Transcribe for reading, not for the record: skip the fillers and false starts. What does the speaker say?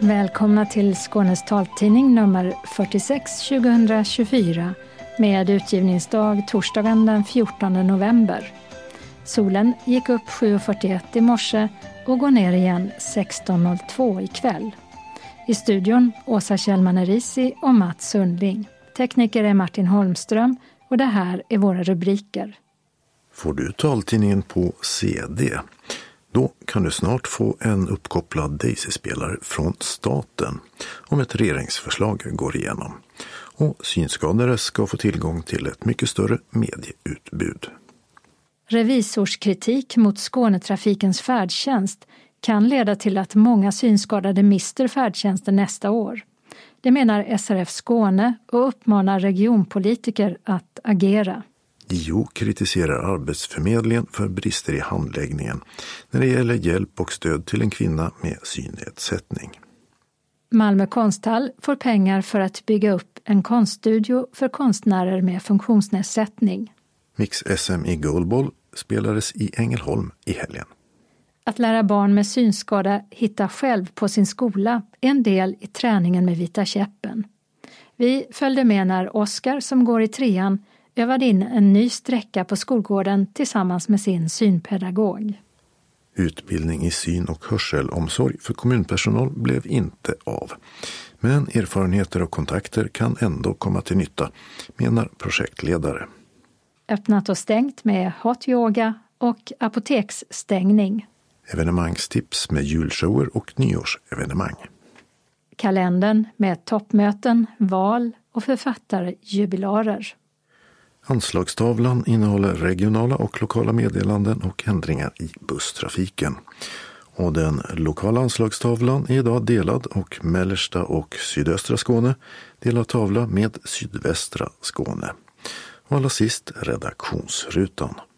Välkomna till Skånes taltidning nummer 46 2024 med utgivningsdag torsdagen den 14 november. Solen gick upp 7.41 i morse och går ner igen 16.02 ikväll. I studion Åsa Kjellman-Erisi och Mats Sundling. Tekniker är Martin Holmström och det här är våra rubriker. Får du taltidningen på CD? Då kan du snart få en uppkopplad Daisy-spelare från staten om ett regeringsförslag går igenom. Och synskadade ska få tillgång till ett mycket större medieutbud. Revisorskritik mot Skånetrafikens färdtjänst kan leda till att många synskadade mister färdtjänsten nästa år. Det menar SRF Skåne och uppmanar regionpolitiker att agera. JO kritiserar Arbetsförmedlingen för brister i handläggningen när det gäller hjälp och stöd till en kvinna med synnedsättning. Malmö konsthall får pengar för att bygga upp en konststudio för konstnärer med funktionsnedsättning. Mix-SM i goalball spelades i Ängelholm i helgen. Att lära barn med synskada hitta själv på sin skola är en del i träningen med Vita käppen. Vi följde med när Oskar, som går i 3:an, övade in en ny sträcka på skolgården tillsammans med sin synpedagog. Utbildning i syn- och hörselomsorg för kommunpersonal blev inte av. Men erfarenheter och kontakter kan ändå komma till nytta, menar projektledare. Öppnat och stängt med hot yoga och apoteksstängning. Evenemangstips med julshower och nyårsevenemang. Kalendern med toppmöten, val och författarjubilarer. Anslagstavlan innehåller regionala och lokala meddelanden och ändringar i busstrafiken. Och den lokala anslagstavlan är idag delad och mellersta och sydöstra Skåne delar tavla med sydvästra Skåne. Och allra sist redaktionsrutan.